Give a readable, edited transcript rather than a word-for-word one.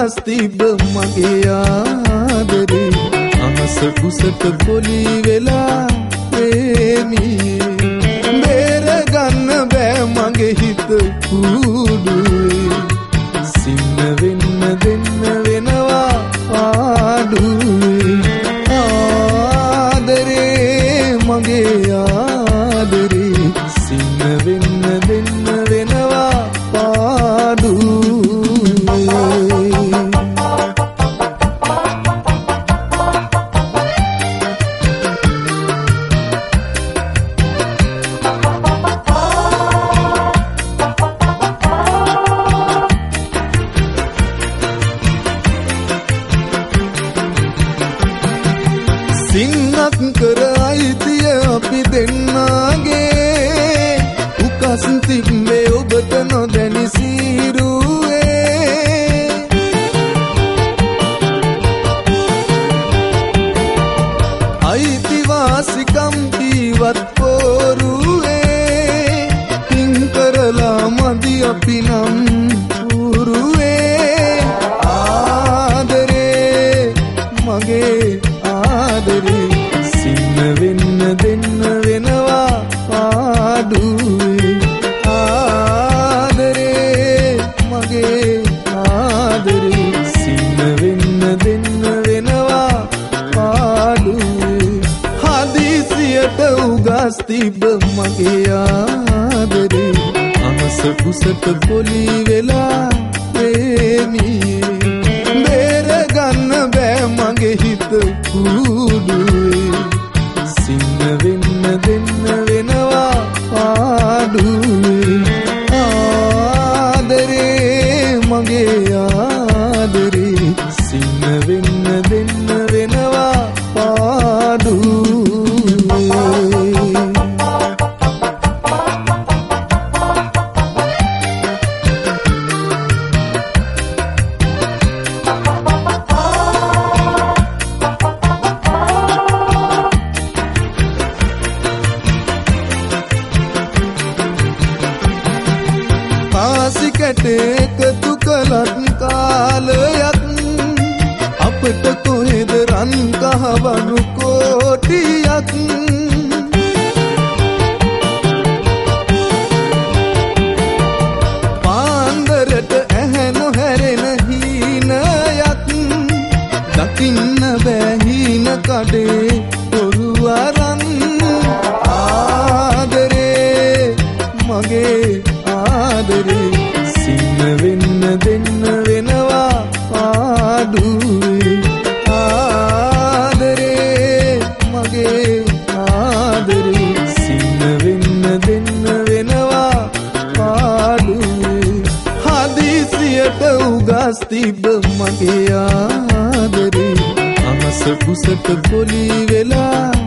උගස් තිබ්බ මගේ ආදරේ අහස කුසට පොලි වෙලා ප්‍රේමියේ බේර ගන්න බෑ මගේ හිත කුඩුවේ සින්න වෙන්න දෙන්න වෙනවා ආඩුවේ ආදරේ මගේ ආදරේ සින්න වෙන්න දෙන්න වෙනවා පාඩුවේ සිංහක් කර අයිතිය අපි දෙන්නගේ උකස් තිබ්බේ ඔබට නොදැනි සීරුවේ අයිතිවාසිකම් කීවත් පෝරුවේ පින් කරලා මදි අපි නම් පුරුවේ ආදරේ මගේ ආදරේ සින්න වෙන්න දෙන්න වෙනවා පාඩුවේ ආදරේ මගේ ආදරේ සින්න වෙන්න දෙන්න වෙනවා පාඩුවේ හදිසියට උගස් තිබ්බ මගේ ආදරේ අහස කුසට පොලි වෙලා ප්‍රේමියේ බේර ගන්න බෑ මගේ හිත කුඩුවේ සින්න වෙන්න දෙන්න වෙනවා පාඩුවේ ආදරේ මගේ ආදරේ සින්න වෙන්න දෙන්න වෙනවා පාඩුවේ පාසිකට එකතු කළත් කාලයක් අපට කොහෙද රන් කහවණු කෝටියක් පාන්දරට ඇහැ නොහැරෙන හීනයක් දකින්න බෑ හීන කඩේ පොරු අරන් ආදරේ මගේ ආදරේ සින්න වෙන්න දෙන්න වෙනවා පාඩුවේ ආදරේ මගේ ආදරේ සින්න වෙන්න දෙන්න වෙනවා පාඩුවේ හදිසියට උගස් තිබ්බ මගේ ආදරේ අහස කුසට පොලි වෙලා